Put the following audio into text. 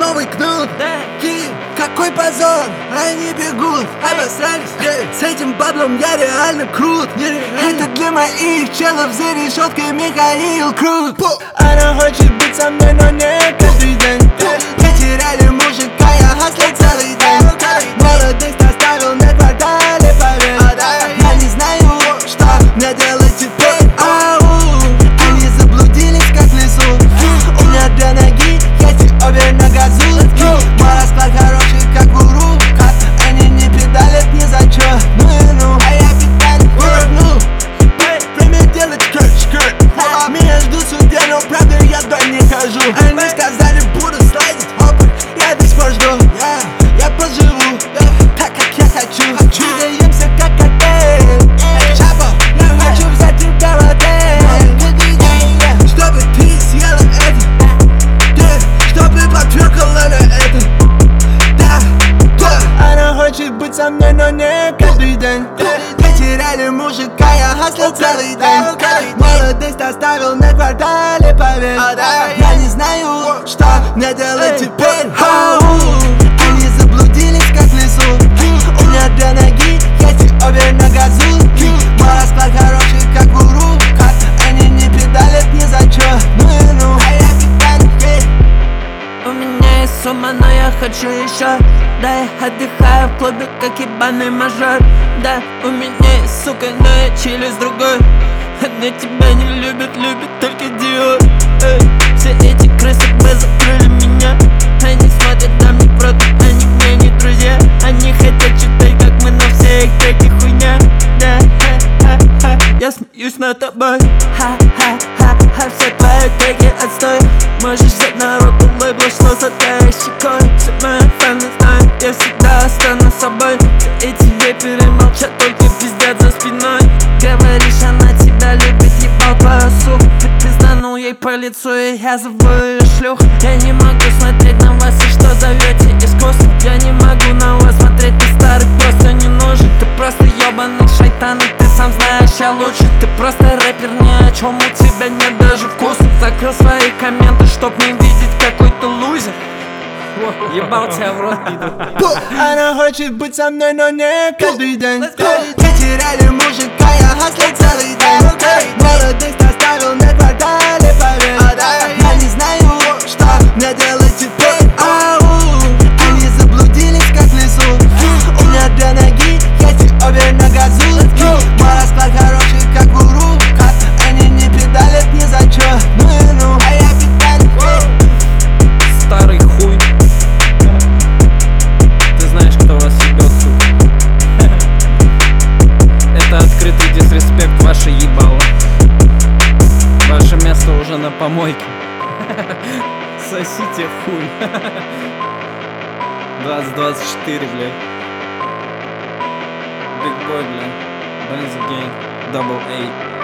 новый кнут. Какой позор, они бегут, обосрались. С этим баблом я реально крут. Это для моих челов за решеткой Михаил Круг. Она хочет быть со мной, но не каждый день. Потеряли мужика, я хаслю целый день. Молодость оставил на квартале, поверь. Я не знаю, что мне делать теперь. Они заблудились, как в лесу. У меня две ноги, есть обе на газу. Мой расклад хороший, как в уруках. Они не педалят ни за чё. Ну, а я педаль верну. Время делать скрыт. Меня ждут в суде, но правда я вдаль не хожу. Они сказали, буду слайдить, опа, я до сих пор жду. Я поживу, так как я хочу. Двигаемся как отель. Я хочу взять тебя в отель. Чтобы ты съела это, чтобы потверкала на это. Она хочет быть со мной, но не каждый день. Потеряли мужика, я хаслил целый день. Молодость оставил на квартале, поверь. Я не знаю, что мне делать теперь. Они заблудились, как в лесу. У меня две ноги, есть обе на газу. Мой расклад хороший, как в уруках. Они не педалят ни за чё. Ну, а я педаль. У меня есть сумма, но я хочу еще. Да, я отдыхаю в клубе, как ебаный мажор. Да, у меня есть сука, но я чилю с другой. Она тебя не любит, любит только Диор. Все эти крысы бы закрыли меня. Они смотрят на мне просто, они мне не друзья. Они хотят читать, как мы, но все их треки хуйня. Да, я смеюсь над тобой. Ха-ха-ха-ха, все твои треки отстой. Можешь взять на руку лейбл, что за твоей щекой. Все мои фаны знают, я всегда останусь собой. Все эти рэперы молчат, только пиздят за спиной. Говоришь, она тебя любит, ебал твою сух. Ты пизданул ей по лицу, и я зову ее шлюх. Я не могу смотреть на вас, и что зовете искусство. Я не могу на вас смотреть, ты старый просто не нужен. Ты просто ебаный шайтан, и ты сам знаешь, я лучше. Ты просто рэпер, ни о чем, у тебя нет даже вкуса. Закрыл свои комменты, чтоб не видеть какой-то лузер. Ебал тебя в рот, пидор. Она хочет быть со мной, но не каждый день. Потеряли мужика, я хаслил целый день. Молодость оставил на квартале, поверь. Я не знаю, что мне делать теперь. Они заблудились, как в лесу. У меня две ноги, есть обе на газу. Мой расклад хороший, как в уруках. Они не педалят ни за чё. Ну, а я педаль. Старый хуй. Ты знаешь, кто вас ебет, сука. Это открытый дисреспект, ваше ебало. Ваше место уже на помойке. Сосите хуй. 2024, блядь. Big boy, блядь. Benz gang, double A.